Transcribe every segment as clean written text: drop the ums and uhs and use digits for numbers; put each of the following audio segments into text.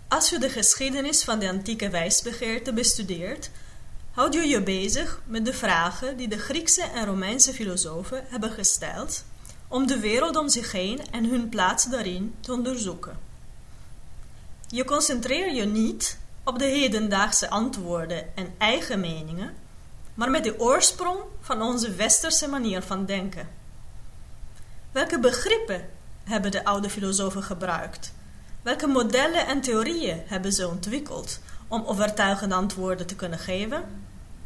Als je de geschiedenis van de antieke wijsbegeerte bestudeert, houd je je bezig met de vragen die de Griekse en Romeinse filosofen hebben gesteld om de wereld om zich heen en hun plaats daarin te onderzoeken. Je concentreert je niet op de hedendaagse antwoorden en eigen meningen, maar met de oorsprong van onze westerse manier van denken. Welke begrippen hebben de oude filosofen gebruikt? Welke modellen en theorieën hebben ze ontwikkeld om overtuigende antwoorden te kunnen geven?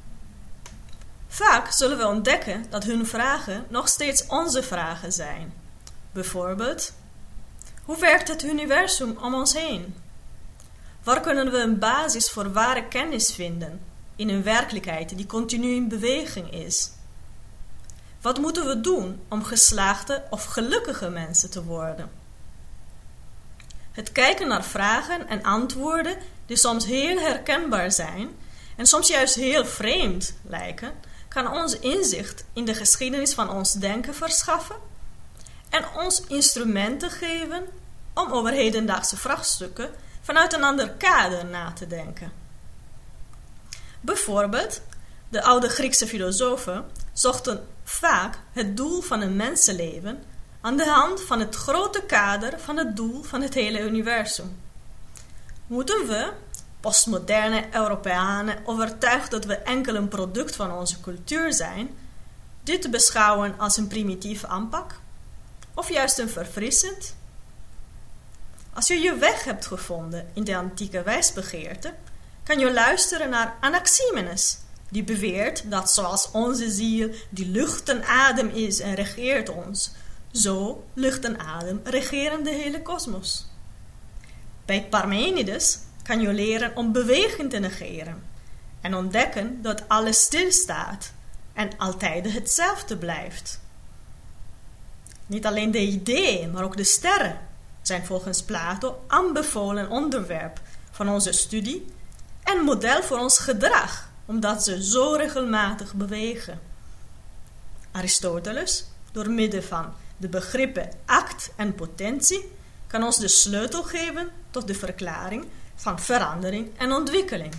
Vaak zullen we ontdekken dat hun vragen nog steeds onze vragen zijn. Bijvoorbeeld, hoe werkt het universum om ons heen? Waar kunnen we een basis voor ware kennis vinden in een werkelijkheid die continu in beweging is? Wat moeten we doen om geslaagde of gelukkige mensen te worden? Het kijken naar vragen en antwoorden die soms heel herkenbaar zijn en soms juist heel vreemd lijken, kan ons inzicht in de geschiedenis van ons denken verschaffen en ons instrumenten geven om over hedendaagse vraagstukken vanuit een ander kader na te denken. Bijvoorbeeld, de oude Griekse filosofen zochten vaak het doel van een mensenleven aan de hand van het grote kader van het doel van het hele universum. Moeten we, postmoderne Europeanen, overtuigd dat we enkel een product van onze cultuur zijn, dit beschouwen als een primitieve aanpak? Of juist een verfrissend? Als je je weg hebt gevonden in de antieke wijsbegeerte, kan je luisteren naar Anaximenes, die beweert dat zoals onze ziel die lucht en adem is en regeert ons, zo lucht en adem regeren de hele kosmos. Bij Parmenides kan je leren om beweging te negeren en ontdekken dat alles stilstaat en altijd hetzelfde blijft. Niet alleen de ideeën, maar ook de sterren zijn volgens Plato aanbevolen onderwerp van onze studie en model voor ons gedrag, omdat ze zo regelmatig bewegen. Aristoteles, door middel van de begrippen act en potentie, kan ons de sleutel geven tot de verklaring van verandering en ontwikkeling.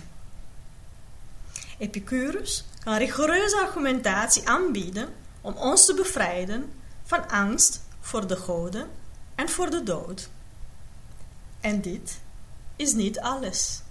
Epicurus kan rigoureuze argumentatie aanbieden om ons te bevrijden van angst voor de goden en voor de dood. En dit is niet alles.